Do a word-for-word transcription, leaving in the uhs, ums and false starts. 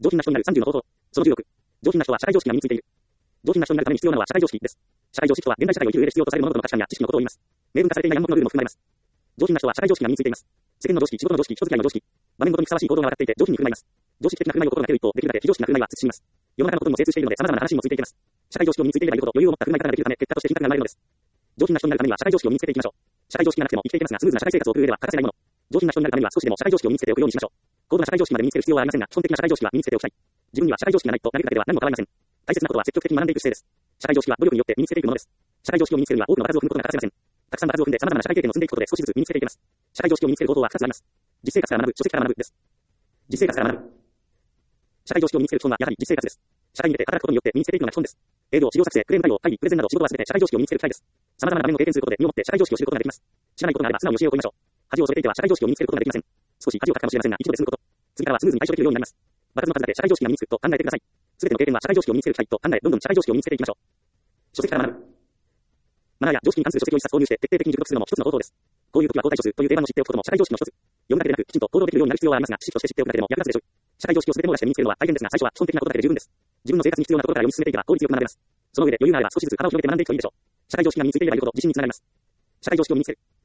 上品な人になるさんじゅうの方法。そのじゅうろく。上品な人は社会常識が身についている。上品な人になるために必要なのは社会常識です。社会常識とは現代社会を生きる上で必要とされる物事の価値観や知識のことを言います。明文化されていない暗黙のルールも含まれます。上品な人は社会常識が身についています。世間の常識、仕事の常識、人付き合いの常識、場面ごとにふさわしい行動が分かっていて上品に振る舞います。常識的な振る舞いを心がける一方、できるだけ非常識な振る舞いは慎みます。世の中のことにも精通しているので様々な話にもついていけます。社会常識を身についていればいるほど余裕を持った振る舞い方ができるため、結果として品格が生まれるのです。上品な人になるためには社会常識を身につけていきましょう。社会常識がなくても生きていけますが、スムーズな社会生活を送る上では欠かせないもの。上品な人になるためには少しでも社会常識を身につけておくようにしましょう。高度な社会常識まで身につける必要はありませんが、基本的な社会常識は身につけておきたい。自分には社会常識がないと投げかけては何も変わりません。大切なことは積極的に学んでいく姿勢です。社会常識は努力によって身につけていくものです。社会常識を身につけるには多くの場数を踏むことが欠かせません。たくさん場数を踏んで様々な社会経験を積んでいくことで少しずつ身につけていけます。社会常識を身につける方法はふたつあります。実生活から学ぶ、書籍から学ぶです。実生活から学ぶ。社会常識を身につける基本はやはり実生活です。社会に出て働くことによって身につけていくのが基本です。営業、事業作成、クレーム対応、会議、プレゼンなど仕事は全て社会常識を身につける機会です。様々な場面を経験することで身をもって社会常識を知ることができます。知らないことがあれば素直に教えを請いましょう。恥を添えていては社会常識を身につけることができません。少し恥をかくかもしれませんが、一度で済むこと。次からはスムーズに対処できるようになります。場数の数だけ社会常識が身につくと考えてください。すべての経験は社会常識を身につける機会と考え、どんどん社会常識を身につけていきましょう。書籍から学ぶ。マナーや常識に関する書籍を一冊購入して徹底的に熟読するのも一つの方法です。こういう時は交代処すという定番を知っておくことも社会常識の一つ。読むだけでなく、きちんと行動できるようになる必要はありますが、知識として知っておくだけでも役立つでしょう。社会常識を全て網羅して身につけるのは大変ですが、最初は基本的なことだけで十分です。自分の生活に必要なところから読み進めていけば効率よく学べます。その上で余裕があれば少しずつ幅を広げて学んでいくといいでしょう。社会常識が身についていればいるほど自信につながります。社会常識を身につける。